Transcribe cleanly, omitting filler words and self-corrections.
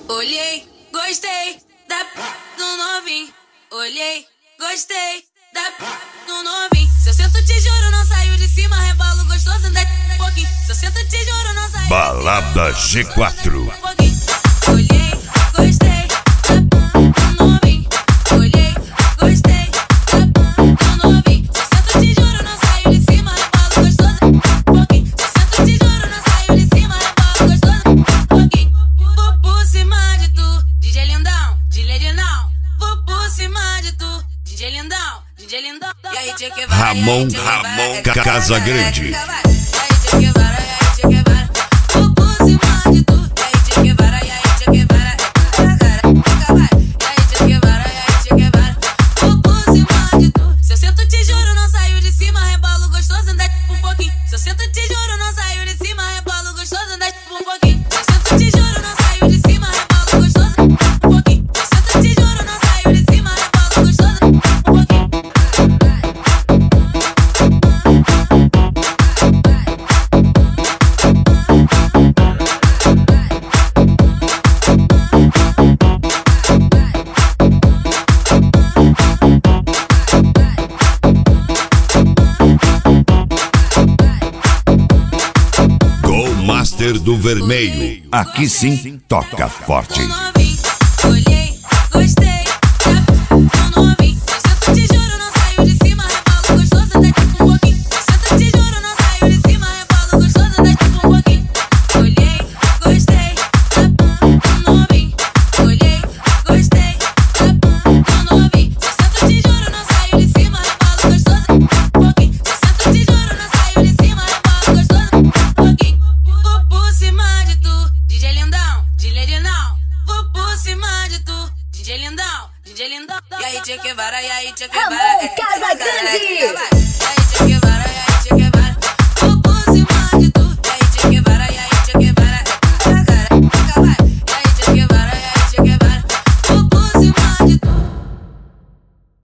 Olhei, gostei da do novinho. Olhei, gostei da do novinho. Se eu sento, te juro, não saio de cima. Rebalo gostoso, anda um pouquinho. Se eu sento, te juro, não saio Balada G4. Olhei, gostei da do novinho. Olhei, gostei da do novinho. Se eu sento, te juro, não saio de cima. Rebalo gostoso, um pouquinho. Se eu sento, te juro, não saio de cima. Rebalo gostoso, um pouquinho. Vou por cima de tu, DJ Lindão, DJ Lindão. Vou por cima de tu, DJ Lindão, DJ Lindão. E aí, Che Guevara, Ramon Casa Grande. E aí, Che Guevara, e aí, Che Guevara. Vou por cima de tu. E aí, Che Guevara, e aí, Che Guevara. E aí, Che Guevara, e aí, Che Guevara. Vou por cima de tu. Se eu sento, te juro, não saio de cima. Rebalo gostoso, anda um pouquinho. Se eu sento, te juro, não saio de cima. Rebalo gostoso, anda um pouquinho. Se eu sento, te juro, não saio de cima. Rebalo gostoso, um pouquinho. Se eu sento, te juro, não saio de cima. Rebalo gostoso, um pouquinho. Master do Vermelho. Aqui sim, toca forte. Olhei, gostei da novinho. Se eu sento, te juro, não saio de cima. Rebalo gostoso, anda um pouquinho. Se eu sento, te juro, não saio de cima. Rebalo gostoso, anda um pouquinho. Olhei, gostei da novinho. Olhei, gostei da novinho. Se eu sento, te juro, não saio de cima. Rebalo gostoso, um pouquinho. Se eu sento, te juro, não saio de cima. Rebalo gostoso, um pouquinho. Vou por cima de tu, DJ Lindão, DJ Lindão. Vou por cima de tu, DJ Lindão, DJ Lindão. E aí, Che Guevara, e aí, Che Guevara. Ramon Casa Grande.